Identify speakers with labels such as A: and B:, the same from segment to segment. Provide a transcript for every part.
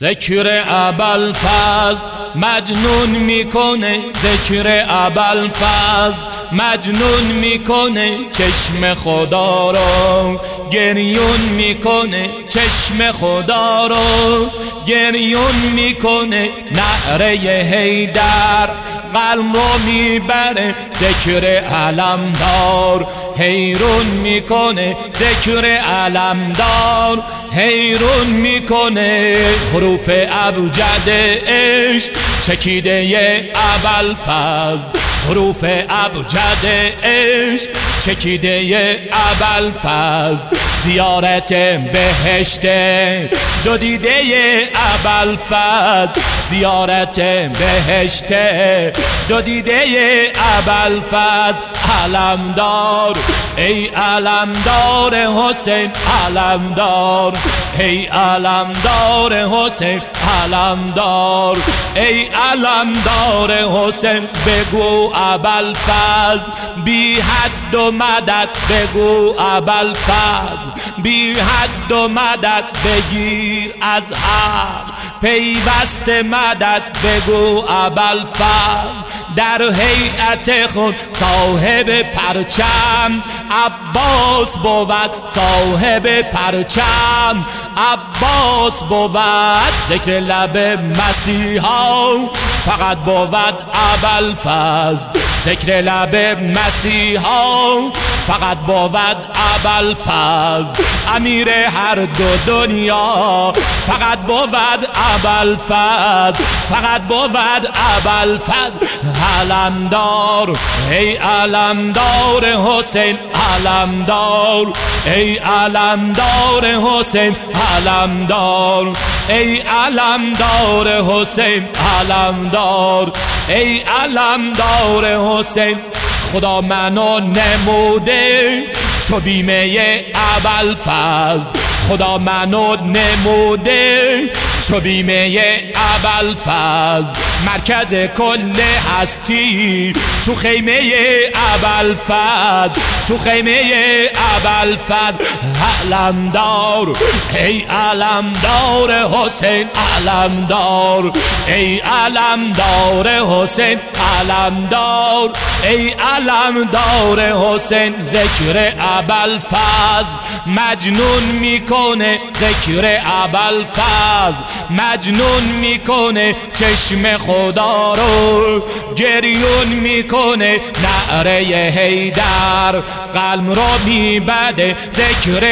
A: ذکر ابوالفضل مجنون میکنه، ذکر ابوالفضل مجنون میکنه، چشم خدا رو گریون میکنه، چشم خدا رو گریون میکنه. نعره حیدر قلم رو میبره، ذکر علمدار حیرون میکنه، ذکر علمدار حیرون میکنه. حروف ابجد عشق چکیده ابوالفضل، حروف ابجد عشق چکیده ابوالفضل. زیارت بهشت دو دیده ابوالفضل، زیارت بهشت دو دیده ابوالفضل. علمدار ای علمدار حسین، علمدار ای علمدار حسین، علمدار ای علمدار حسین. بگو ابوالفضل بی حد و مدد، بگو ابوالفضل بی حد و مدد. بگیر از حق پیوست مدد، بگو ابوالفضل در هیئت خود صاحب پرچم عباس بود، صاحب پرچم عباس بود. ذکر لب مسیحا فقط بود ابوالفضل، ذکر لب مسیحا فقط بود ابوالفضل. امیر هر دو دنیا فقط بود ابوالفضل، فقط بود ابوالفضل. علمدار ای علمدار حسین، علمدار ای علمدار حسین، علمدار ای علمدار حسین، علمدار ای علمدار حسین. خدا منو نموده چو بیمه ابوالفضل، خدا منو نموده چو بیمه ابوالفضل. مرکز کل هستی تو خیمه ابوالفضل، تو خیمه ابوالفضل. علمدار ای علمدار حسین، علمدار ای علمدار حسین، علمدار ای علمدار حسین. ذکر ابوالفضل مجنون میکنه، ذکر ابوالفضل مجنون میکنه، چشم خدا رو گریون میکنه. نعره حیدر قلم رو میبده، ذکر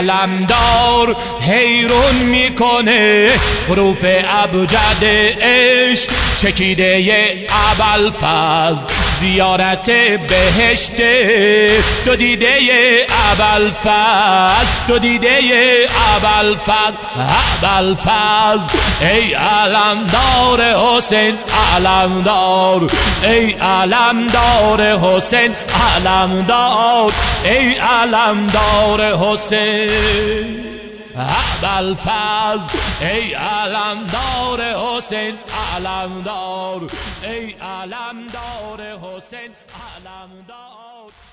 A: علمدار حیرون میکنه. حروف ابجد عشق چکیده ابوالفضل، زیارت بهشت دو دیده ابوالفضل، دو دیده ابوالفضل. ابوالفضل ای علمدار حسین، علمدار ای علمدار حسین، علمدار ای علمدار حسین. ابوالفضل ای علمدار حسین، علمدار ای علمدار حسین، علمدار.